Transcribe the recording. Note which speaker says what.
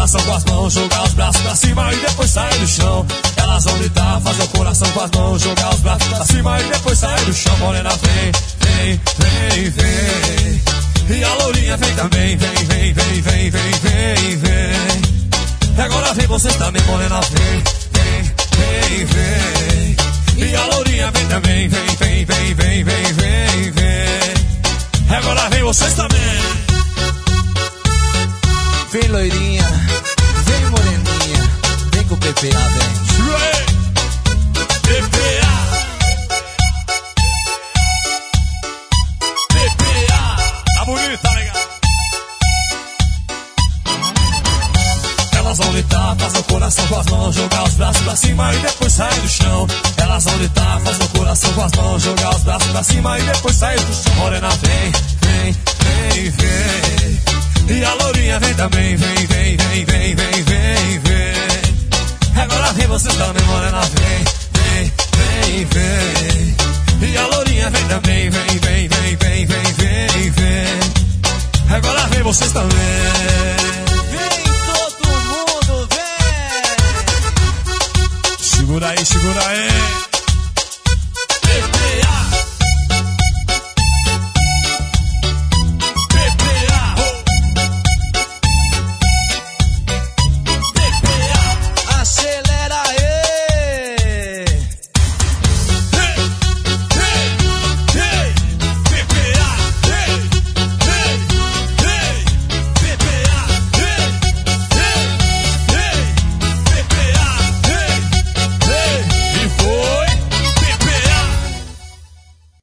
Speaker 1: coração com as mãos, jogar os braços pra cima e depois sair do chão. Elas vão gritar, fazer o coração com as mãos, jogar os braços pra cima e depois sair do chão. Morena vem, vem, vem, vem. E a lourinha vem também, vem, vem, vem, vem, vem, vem, vem. Agora vem vocês também, morena vem, vem, vem, vem. E a lourinha vem também, vem, vem, vem, vem, vem, vem, vem. Agora vem vocês também.
Speaker 2: Vem loirinha, vem moreninha, vem com o PPA, vem.
Speaker 1: PPA, PPA, tá bonito, tá legal? Elas vão gritar, fazer o coração com as mãos, jogar os braços pra cima e depois sair do chão. Elas vão gritar, fazer o coração com as mãos, jogar os braços pra cima e depois sair do chão. Morena vem, vem, vem, vem. E a lourinha vem também, vem, vem, vem, vem, vem, vem, vem. Agora vem vocês também, morena vem, vem, vem, vem. E a lourinha vem também, vem, vem, vem, vem, vem, vem, vem. Agora vem vocês também.